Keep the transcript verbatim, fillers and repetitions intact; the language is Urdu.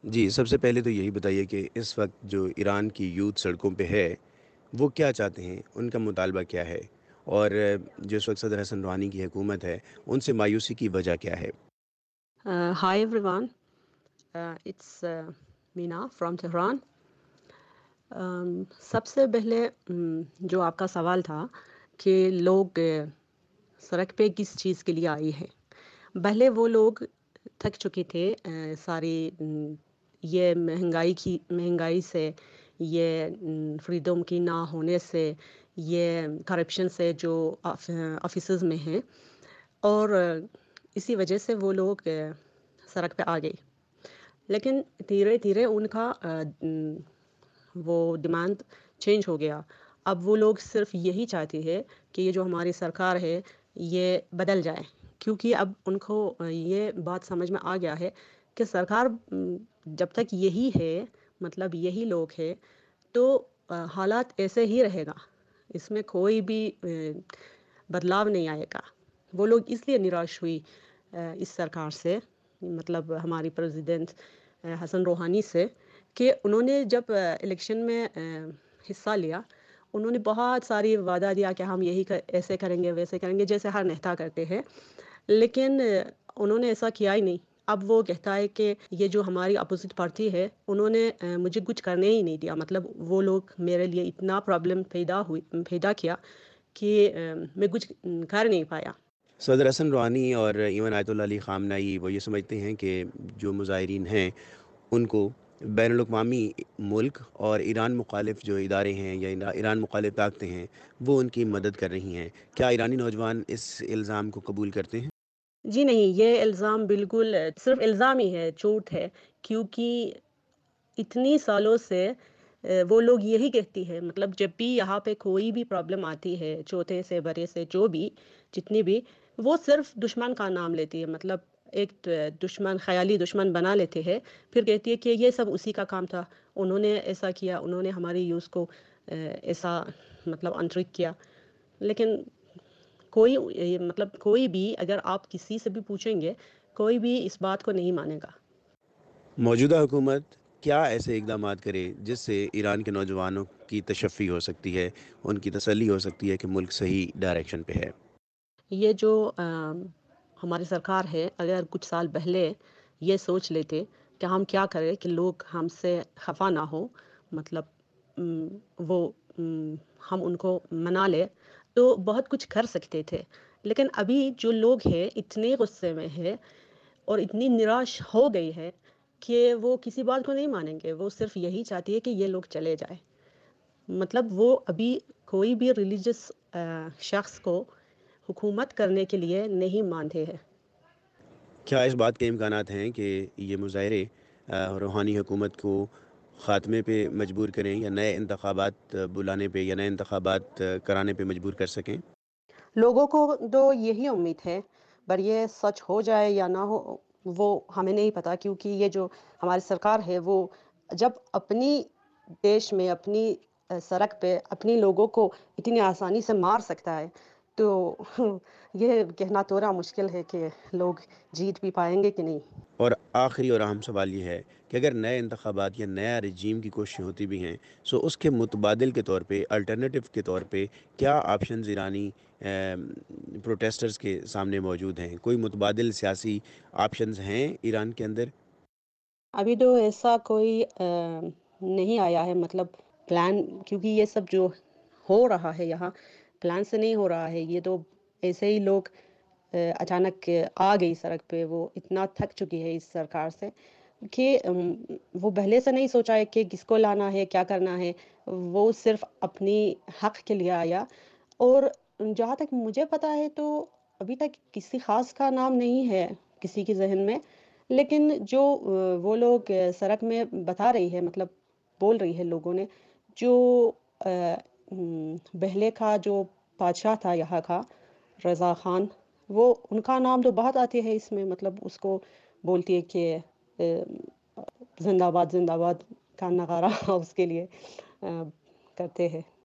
جی، سب سے پہلے تو یہی بتائیے کہ اس وقت جو ایران کی یوتھ سڑکوں پہ ہے، وہ کیا چاہتے ہیں؟ ان کا مطالبہ کیا ہے؟ اور جو اس وقت صدر حسن روحانی کی حکومت ہے، ان سے مایوسی کی وجہ کیا ہے؟ Uh, hi everyone, uh, it's uh, Meena from Tehran. Um, سب سے پہلے um, جو آپ کا سوال تھا کہ لوگ uh, سڑک پہ کس چیز کے لیے آئی ہے. پہلے وہ لوگ تھک چکے تھے uh, ساری um, یہ مہنگائی کی مہنگائی سے، یہ فریڈم کی نہ ہونے سے، یہ کرپشن سے جو آفیسز میں ہیں، اور uh, اسی وجہ سے وہ لوگ uh, سڑک پہ آ گئی. لیکن دھیرے دھیرے ان کا وہ ڈیمانڈ چینج ہو گیا. اب وہ لوگ صرف یہی چاہتی ہے کہ یہ جو ہماری سرکار ہے یہ بدل جائے، کیونکہ اب ان کو یہ بات سمجھ میں آ گیا ہے کہ سرکار جب تک یہی ہے، مطلب یہی لوگ ہے، تو حالات ایسے ہی رہے گا، اس میں کوئی بھی بدلاؤ نہیں آئے گا. وہ لوگ اس لیے نراش ہوئی اس سرکار سے، مطلب ہماری پریزیڈنٹ حسن روحانی سے، کہ انہوں نے جب الیکشن میں حصہ لیا، انہوں نے بہت ساری وعدہ دیا کہ ہم یہی ایسے کریں گے ویسے کریں گے، جیسے ہر نہتا کرتے ہیں، لیکن انہوں نے ایسا کیا ہی نہیں. اب وہ کہتا ہے کہ یہ جو ہماری اپوزٹ پارٹی ہے انہوں نے مجھے کچھ کرنے ہی نہیں دیا، مطلب وہ لوگ میرے لیے اتنا پرابلم پیدا ہوئی پیدا کیا کہ میں کچھ کر نہیں پایا. صدر حسن روحانی اور ایون آیت اللہ علی خامنائی وہ یہ سمجھتے ہیں کہ جو مظاہرین ہیں ان کو بین الاقوامی ملک اور ایران مخالف جو ادارے ہیں یا ایران مخالف طاقتیں ہیں وہ ان کی مدد کر رہی ہیں. کیا ایرانی نوجوان اس الزام کو قبول کرتے ہیں؟ جی نہیں، یہ الزام بالکل صرف الزام ہی ہے، جھوٹ ہے، کیونکہ اتنی سالوں سے وہ لوگ یہی کہتی ہے، مطلب جب بھی یہاں پہ کوئی بھی پرابلم آتی ہے، چھوٹے سے بڑے سے جو بھی جتنی بھی، وہ صرف دشمن کا نام لیتی ہے، مطلب ایک دشمن، خیالی دشمن بنا لیتے ہیں، پھر کہتی ہے کہ یہ سب اسی کا کام تھا، انہوں نے ایسا کیا، انہوں نے ہماری یوز کو ایسا مطلب انٹرک کیا. لیکن کوئی مطلب کوئی بھی اگر آپ کسی سے بھی پوچھیں گے، کوئی بھی اس بات کو نہیں مانے گا. موجودہ حکومت کیا ایسے اقدامات کرے جس سے ایران کے نوجوانوں کی تشفی ہو سکتی ہے، ان کی تسلی ہو سکتی ہے کہ ملک صحیح ڈائریکشن پہ ہے؟ یہ جو ہماری سرکار ہے، اگر کچھ سال پہلے یہ سوچ لیتے کہ ہم کیا کریں کہ لوگ ہم سے خفا نہ ہو، مطلب وہ ہم ان کو منا لے، تو بہت کچھ کر سکتے تھے. لیکن ابھی جو لوگ ہیں اتنے غصے میں ہے اور اتنی نراش ہو گئی ہے کہ وہ کسی بات کو نہیں مانیں گے. وہ صرف یہی چاہتی ہے کہ یہ لوگ چلے جائیں. مطلب وہ ابھی کوئی بھی ریلیجس شخص کو حکومت کرنے کے لیے نہیں مانتے ہیں. کیا اس بات کے امکانات ہیں کہ یہ مظاہرے روحانی حکومت کو خاتمے پہ مجبور کریں یا نئے انتخابات بلانے پہ یا نئے انتخابات کرانے پہ مجبور کر سکیں؟ لوگوں کو تو یہی امید ہے، پر یہ سچ ہو جائے یا نہ ہو وہ ہمیں نہیں پتا، کیونکہ یہ جو ہماری سرکار ہے وہ جب اپنی دیش میں، اپنی سڑک پہ اپنی لوگوں کو اتنی آسانی سے مار سکتا ہے، تو یہ کہنا تھوڑا مشکل ہے کہ لوگ جیت بھی پائیں گے کہ نہیں. اور آخری اور اہم سوال یہ ہے کہ اگر نئے انتخابات یا نیا رجیم کی کوششیں ہوتی بھی ہیں، سو اس کے متبادل کے طور پہ، الٹرنیٹو کے طور پہ کیا آپشنز ایرانی پروٹیسٹرز کے سامنے موجود ہیں؟ کوئی متبادل سیاسی آپشنز ہیں ایران کے اندر؟ ابھی تو ایسا کوئی نہیں آیا ہے، مطلب پلان، کیونکہ یہ سب جو ہو رہا ہے یہاں پلان سے نہیں ہو رہا ہے. یہ تو ایسے ہی لوگ اچانک آ گئی سڑک پہ. وہ اتنا تھک چکی ہے اس سرکار سے کہ وہ پہلے سے نہیں سوچا ہے کہ کس کو لانا ہے، کیا کرنا ہے. وہ صرف اپنی حق کے لیے آیا. اور جہاں تک مجھے پتا ہے تو ابھی تک کسی خاص کا نام نہیں ہے کسی کے ذہن میں، لیکن جو وہ لوگ سڑک میں بتا رہی ہے، مطلب بول رہی ہے لوگوں نے، جو پہلے کا جو بادشاہ تھا یہاں کا، رضا خان، وہ ان کا نام تو بہت آتے ہے اس میں، مطلب اس کو بولتی ہے کہ زندہ باد زندہ باد کا نغارہ اس کے لیے کرتے ہیں.